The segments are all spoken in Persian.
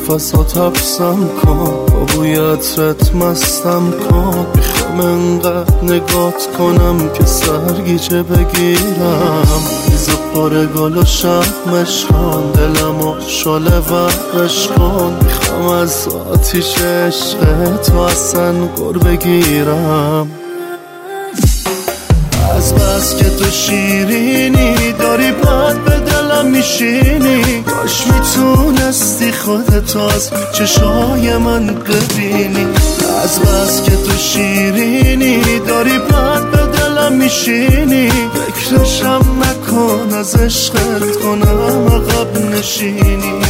نفسات حبسم کن، با بوی عطرت مستم کن. میخوام انقدر نگات کنم که سرگیجه بگیرم. ریز پر گل و شمش کن، دلمو شعله ورش کن. میخوام از آتیش عشق تو اصلا گر بگیرم. از بس که تو شیرینی داری بد به دلم میشینی. کاش میتونستی خودتو از چشای من ببینی. از بس که تو شیرینی داری بد به دلم میشینی. فکرشم نکن از عشقت کنم عقب نشینی.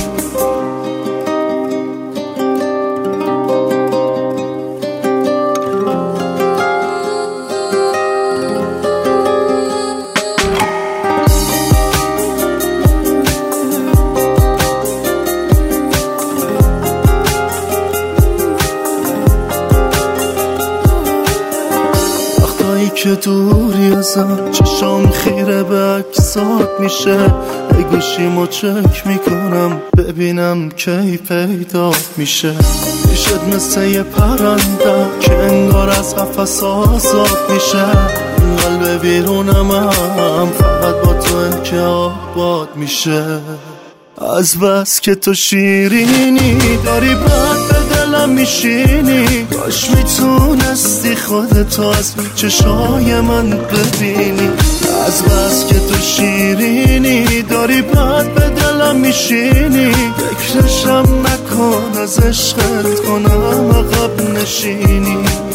که دوری ازم چشام خیره به عکسات میشه. ای گوشیمو چک میکنم ببینم کی پیدا میشه. پیشت مثل یه پرنده که انگار از قفس آزاد میشه. قلب بیرونم هم فقط با تو که آباد میشه. از بس که تو شیرینی داری بد به دلم میشینی. کاش میتونستی خودتو از چشای من ببینی. از بس که تو شیرینی داری بد به دلم میشینی. فکرشم نکن از عشقت کنم عقب نشینی.